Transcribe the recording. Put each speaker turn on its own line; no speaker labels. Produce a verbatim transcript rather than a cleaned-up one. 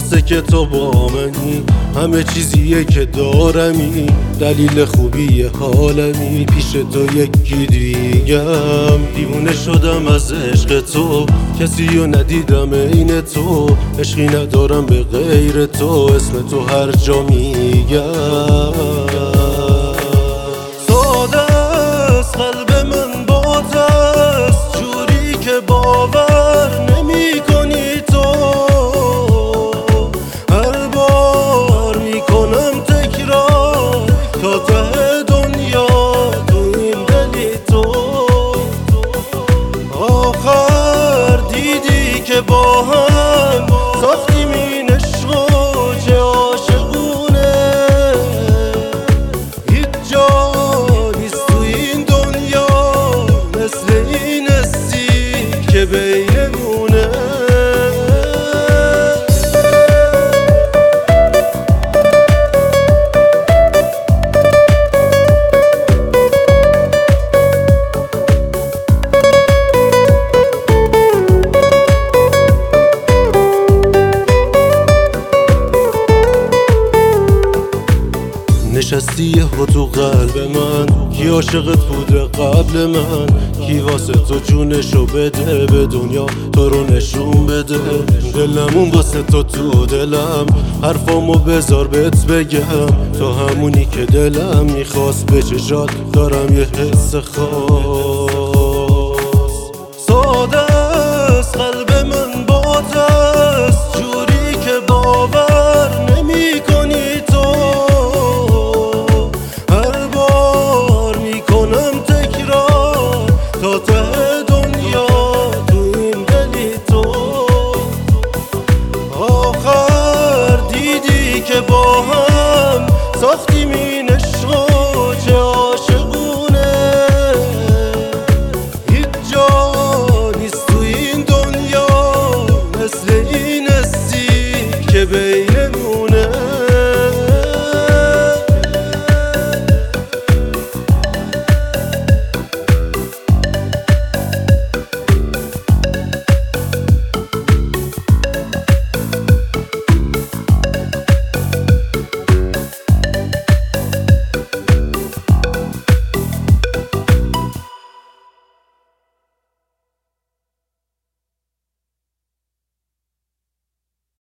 واسه که تو با منی، همه چیزیه که دارمی، دلیل خوبی حالمی. پیش تو یکی دیگم، دیوونه شدم از عشق تو، کسی رو ندیدم عین تو، عشقی ندارم به غیر تو، اسم تو هر جا میگم. ساده است قلب من بات است، جوری که باور نمی کنی تو، هر بار میکنم تکرار تا ته دنیا تو این دلی تو. آخر دیدی که با هم ساختیم این عشق و چه عاشقونه، هیچ جا نیست تو این دنیا مثل این حسی که بینمونه. نشستی یهو تو قلب من، کی عاشقت بوده قبل من، کی واسه تو جونشو بده به دنیا تو رو نشون بده. دلمون واسه تو تو دلم، حرفامو بذار بهت بگم، تو همونی که دلم میخواست، به چشات دارم یه حس خاص. ساده است قلب من بات است، جوری که باور نمی کنی تو، تا ته دنیا تو این دلی تو. آخر دیدی که با هم ساختیم این عشق و چه عاشقونه، هیچ جا نیست تو این دنیا مثل این حسی که بینمونه.